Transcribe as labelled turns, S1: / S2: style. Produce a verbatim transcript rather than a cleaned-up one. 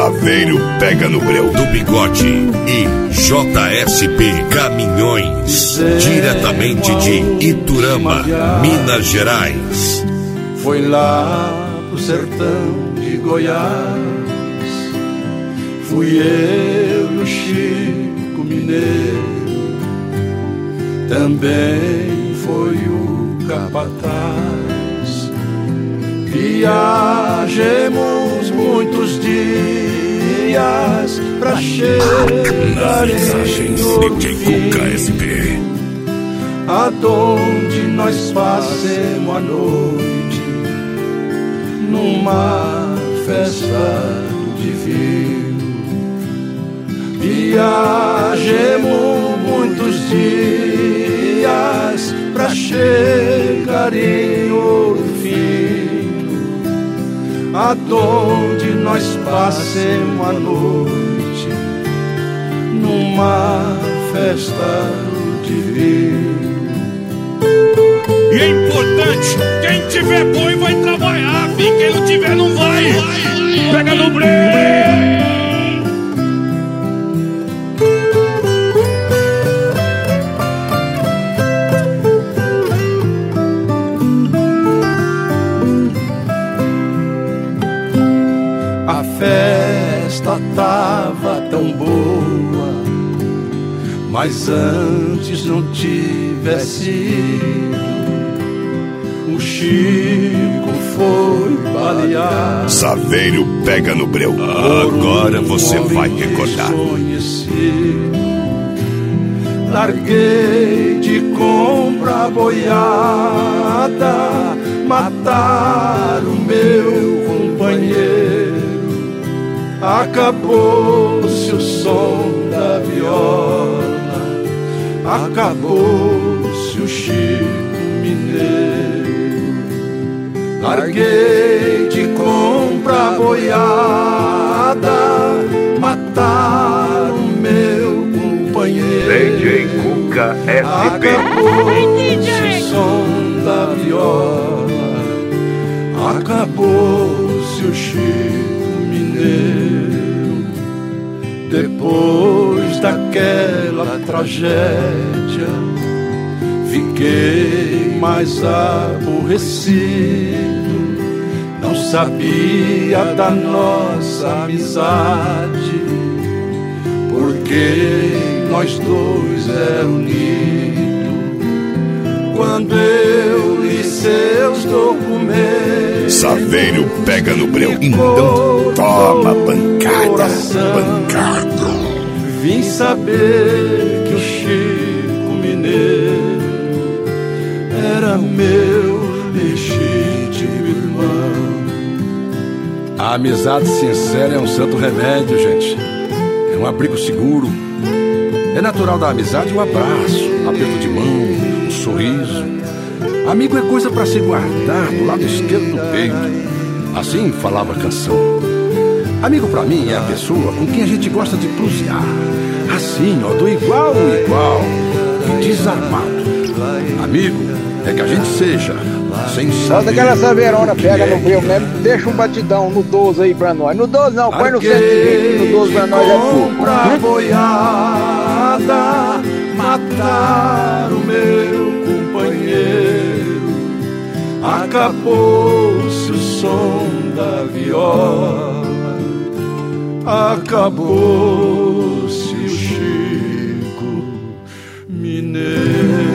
S1: Saveiro pega no breu do Bigode e J S P Caminhões, diretamente de Iturama, Minas Gerais.
S2: Foi lá pro sertão de Goiás, fui eu e o Chico Mineiro, também foi o capataz. Viajemos muitos dias pra chegar em Ouro Fino, aonde nós passemos a noite numa festa divina. Viajemos muitos dias pra chegar em Ouro Fino, aonde nós passemos a noite numa festa divina.
S3: E é importante, quem tiver boi vai trabalhar, filho. Quem não tiver não vai. Pega no breu.
S2: A festa tava tão boa, mas antes não tivesse ido, o Chico foi balear.
S1: Saveiro pega no breu. Agora você vai recordar.
S2: Larguei de compra boiada, matar o meu companheiro. Acabou-se o som da viola, acabou-se o Chico Mineiro. Larguei de compra boiada, matar o meu companheiro.
S1: D J Cuca S P.
S2: Acabou-se o som da viola, acabou-se o Chico Mineiro. Depois daquela tragédia, fiquei mais aborrecido. Não sabia da nossa amizade, porque nós dois é unido. Quando eu li seus documentos,
S1: Saveiro pega no breu. Então toma pancada, pancada.
S2: Vim saber que o Chico Mineiro era meu legítimo irmão.
S4: A amizade sincera é um santo remédio, gente. É um abrigo seguro. É natural da amizade um abraço, um aperto de mão, um sorriso. Amigo é coisa pra se guardar do lado esquerdo do peito. Assim falava a canção. Amigo pra mim é a pessoa com quem a gente gosta de prosear. Assim, ó, do igual ao igual e desarmado. Amigo é que a gente seja sem saber.
S5: Solta aquela saveirona, pega no breu mesmo, deixa um batidão no doze aí pra nós. No doze não, põe no cento e vinte, no doze pra nós é pouco.
S2: Pra boiada, matar o meu companheiro. Acabou-se o som da viola, acabou-se o Chico Mineiro.